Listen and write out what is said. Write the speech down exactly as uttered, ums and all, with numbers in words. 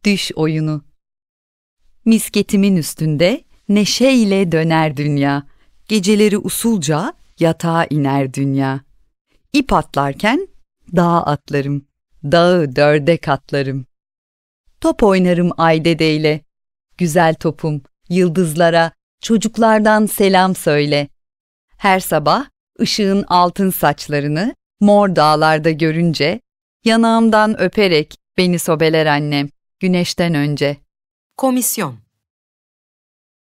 Düş oyunu. Misketimin üstünde neşeyle döner dünya. Geceleri usulca yatağa iner dünya. İp atlarken dağa atlarım, dağı dörde katlarım. Top oynarım Aydede'yle. Güzel topum, yıldızlara, çocuklardan selam söyle. Her sabah ışığın altın saçlarını mor dağlarda görünce, yanağımdan öperek beni sobeler annem güneşten önce. Komisyon.